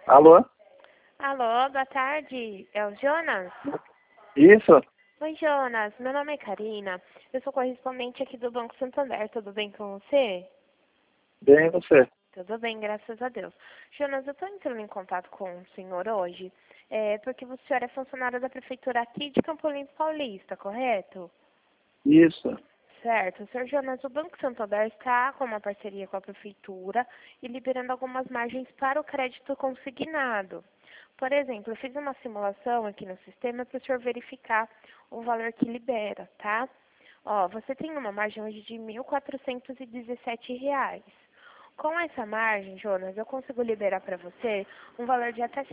Alô? Alô, boa tarde. É o Jonas? Isso? Oi, Jonas. Meu nome é Karina. Eu sou correspondente aqui do Banco Santander. Tudo bem com você? Bem, você? Tudo bem, graças a Deus. Jonas, eu estou entrando em contato com o senhor hoje, porque o senhor é funcionário da prefeitura aqui de Campo Limpo Paulista, correto? Isso. Certo. Senhor Jonas, o Banco Santander está com uma parceria com a prefeitura e liberando algumas margens para o crédito consignado. Por exemplo, eu fiz uma simulação aqui no sistema para o senhor verificar o valor que libera, tá? Ó, você tem uma margem hoje de R$ 1.417. Com essa margem, Jonas, eu consigo liberar para você um valor de até R$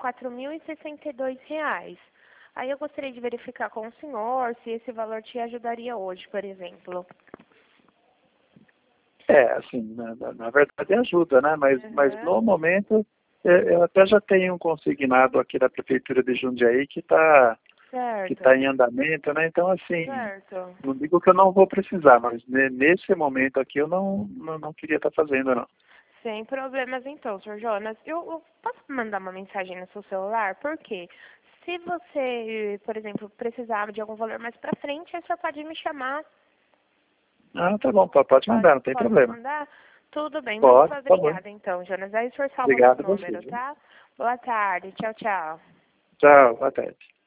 54.062. Aí eu gostaria de verificar com o senhor se esse valor te ajudaria hoje, por exemplo. Assim, na verdade ajuda, né? Mas Uhum. no momento, eu até já tenho um consignado aqui da Prefeitura de Jundiaí que tá Certo, em andamento, né? Então, assim, certo. não digo que eu não vou precisar, mas nesse momento aqui eu não queria estar fazendo, não. Sem problemas então, senhor Jonas. Eu posso mandar uma mensagem no seu celular? Por quê? Se você, por exemplo, precisar de algum valor mais pra frente, aí o senhor pode me chamar. Ah, tá bom, pode mandar, não tem Posso problema. mandar? Tudo bem, muito Pode, por favor. obrigada então, Jonas. Aí o senhor salva meu Obrigado a você, número, viu? tá? Boa tarde, tchau, tchau. Tchau, boa tarde.